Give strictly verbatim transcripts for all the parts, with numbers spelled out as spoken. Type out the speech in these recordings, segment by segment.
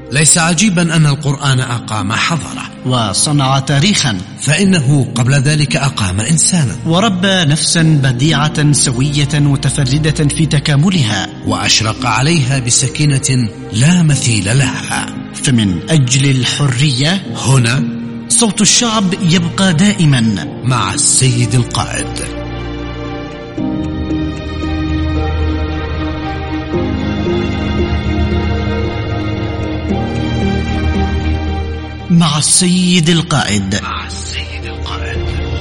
ليس عجيبا أن القرآن أقام حضارة وصنع تاريخا، فإنه قبل ذلك أقام إنسانا وربى نفسا بديعة سوية متفردة في تكاملها، وأشرق عليها بسكينة لا مثيل لها. فمن أجل الحرية هنا صوت الشعب يبقى دائما مع السيد القائد. مع السيد القائد. مع السيد القائد.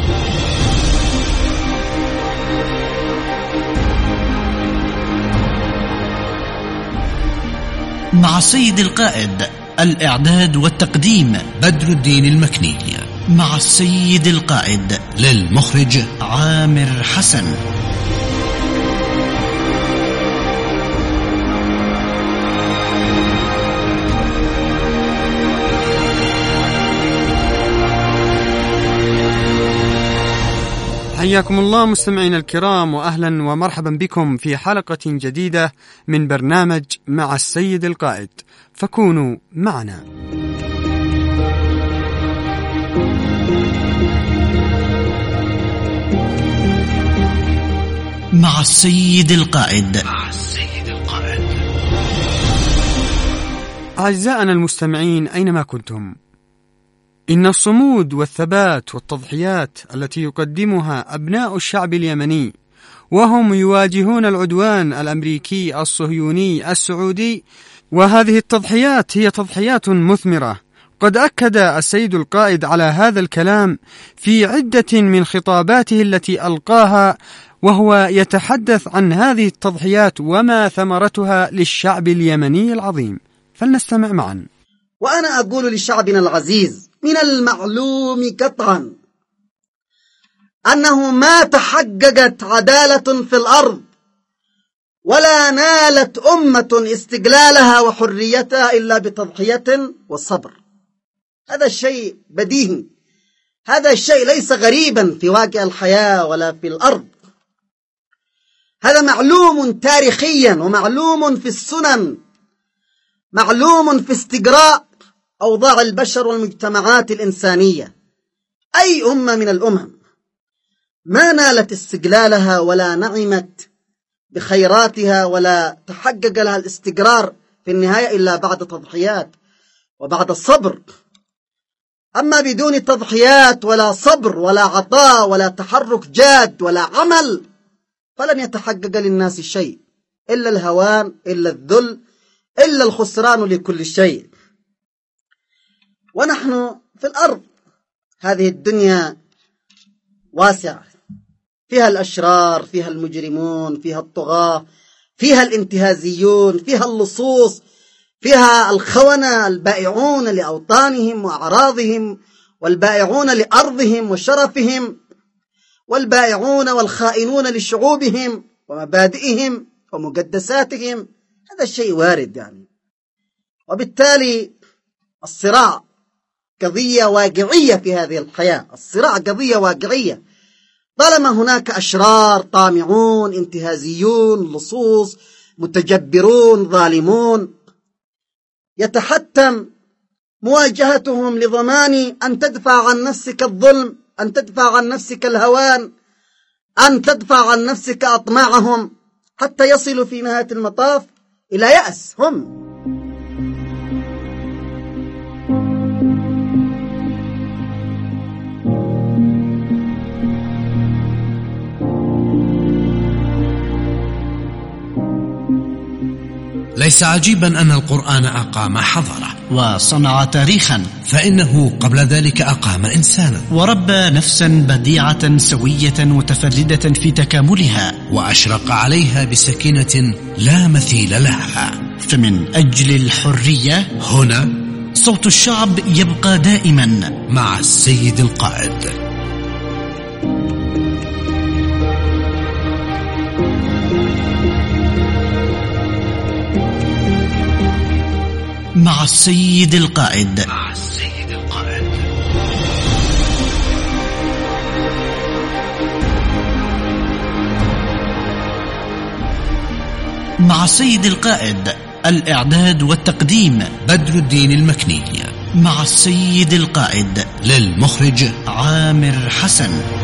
مع السيد القائد. الإعداد والتقديم بدر الدين المكني. مع السيد القائد. للمخرج عامر حسن. حياكم الله مستمعين الكرام، وأهلا ومرحبا بكم في حلقة جديدة من برنامج مع السيد القائد، فكونوا معنا. مع السيد القائد. مع السيد القائد. أعزائنا المستمعين أينما كنتم، إن الصمود والثبات والتضحيات التي يقدمها أبناء الشعب اليمني وهم يواجهون العدوان الأمريكي الصهيوني السعودي، وهذه التضحيات هي تضحيات مثمرة. قد أكد السيد القائد على هذا الكلام في عدة من خطاباته التي ألقاها، وهو يتحدث عن هذه التضحيات وما ثمرتها للشعب اليمني العظيم. فلنستمع معا. وأنا أقول لشعبنا العزيز: من المعلوم قطعا أنه ما تحققت عدالة في الأرض ولا نالت أمة استقلالها وحريتها إلا بتضحية والصبر. هذا الشيء بديهي، هذا الشيء ليس غريبا في واقع الحياة ولا في الأرض، هذا معلوم تاريخيا ومعلوم في السنن، معلوم في استقراء أوضاع البشر والمجتمعات الإنسانية. أي أمة من الأمم ما نالت استقلالها ولا نعمت بخيراتها ولا تحقق لها الاستقرار في النهاية إلا بعد تضحيات وبعد الصبر. أما بدون تضحيات ولا صبر ولا عطاء ولا تحرك جاد ولا عمل فلن يتحقق للناس شيء إلا الهوان، إلا الذل، إلا الخسران لكل شيء. ونحن في الأرض، هذه الدنيا واسعة، فيها الأشرار، فيها المجرمون، فيها الطغاة، فيها الانتهازيون، فيها اللصوص، فيها الخونة البائعون لأوطانهم وأعراضهم، والبائعون لأرضهم وشرفهم، والبائعون والخائنون لشعوبهم ومبادئهم ومقدساتهم. هذا الشيء وارد يعني. وبالتالي الصراع قضية واقعية في هذه الحياة، الصراع قضية واقعية. طالما هناك أشرار، طامعون، انتهازيون، لصوص، متجبرون، ظالمون، يتحتم مواجهتهم لضمان أن تدفع عن نفسك الظلم، أن تدفع عن نفسك الهوان، أن تدفع عن نفسك أطماعهم، حتى يصلوا في نهاية المطاف إلى يأس هم. ليس عجيبا أن القرآن أقام حضارة وصنع تاريخا، فإنه قبل ذلك أقام إنسانا وربى نفسا بديعة سوية متفردة في تكاملها، وأشرق عليها بسكينة لا مثيل لها. فمن أجل الحرية هنا صوت الشعب يبقى دائما مع السيد القائد. مع السيد القائد. مع السيد القائد. مع السيد القائد. الإعداد والتقديم بدر الدين المكني، مع السيد القائد للمخرج عامر حسن.